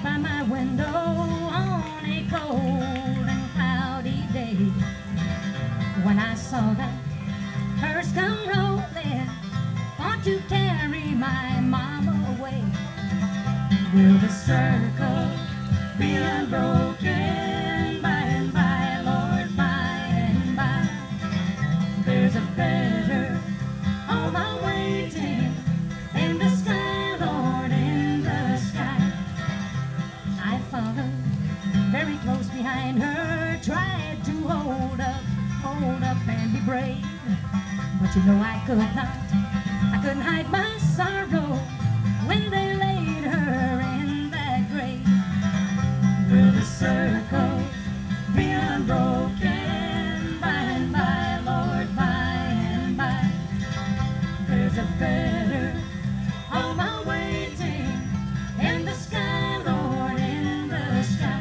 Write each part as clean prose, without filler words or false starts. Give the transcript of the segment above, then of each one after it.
by my window on a cold and cloudy day. When I saw that hearse come rolling, want to carry my mama away. Will the circle be unbroken by and by, Lord, by and by? There's a better home awaiting in the sky, Lord, in the sky. I followed very close behind her, tried to hold up and be brave. But you know I could not. I couldn't hide my sorrow when they laid her in that grave. Will the circle be unbroken by and by, Lord, by and by? There's a better home awaiting in the sky, Lord, in the sky.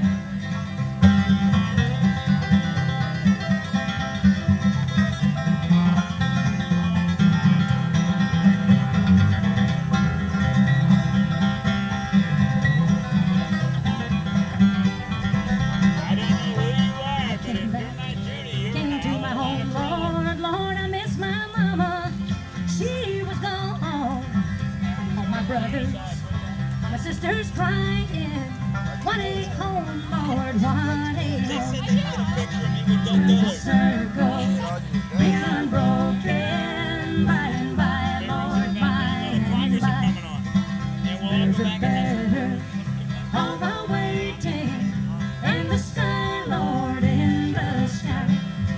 My sister's crying, what a home, Lord, what a home. Will the circle be unbroken by and by, Lord, by and by? There's a better home awaiting in the sky, Lord, in the sky.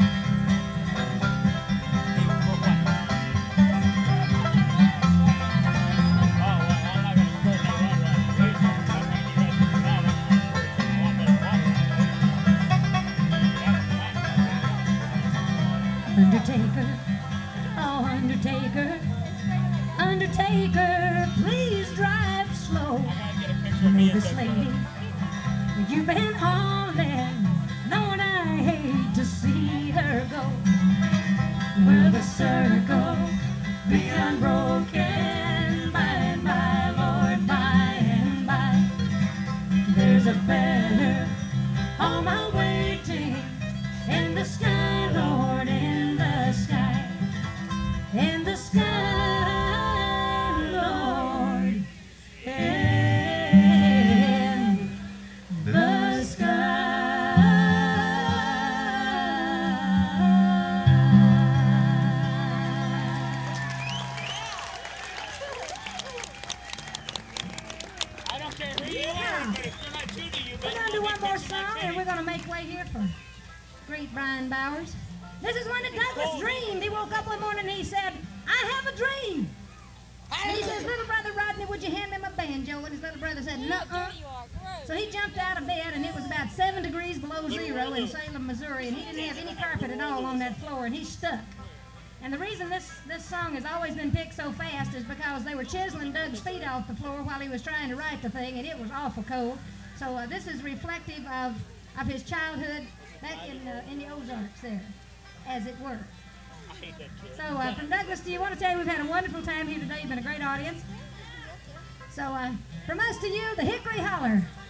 Undertaker, oh Undertaker, Undertaker, please drive slow. You know this lady you've been hauling, Lord, I hate to see her go. Will the circle be unbroken by and by, Lord, by and by? There's a better home awaiting in the sky, Lord, in the sky, in the sky, Lord, in the sky. I don't care who you are, but if they're not true to you, We're going to do one more song, and we're going to make way here for great Brian Bowers. This is one that Douglas dreamed. He woke up one morning and he said, I have a dream. And he says, little brother Rodney, would you hand me my banjo? And his little brother said, nuh-uh. So he jumped out of bed, and it was about 7 degrees below zero in Salem, Missouri, and he didn't have any carpet at all on that floor, and he's stuck. And the reason this song has always been picked so fast is because they were chiseling Doug's feet off the floor while he was trying to write the thing, and it was awful cold. So this is reflective of his childhood back in the Ozarks there, as it were. So from Douglas to you, I want to tell you we've had a wonderful time here today. You've been a great audience. So from us to you, the Hickory Holler.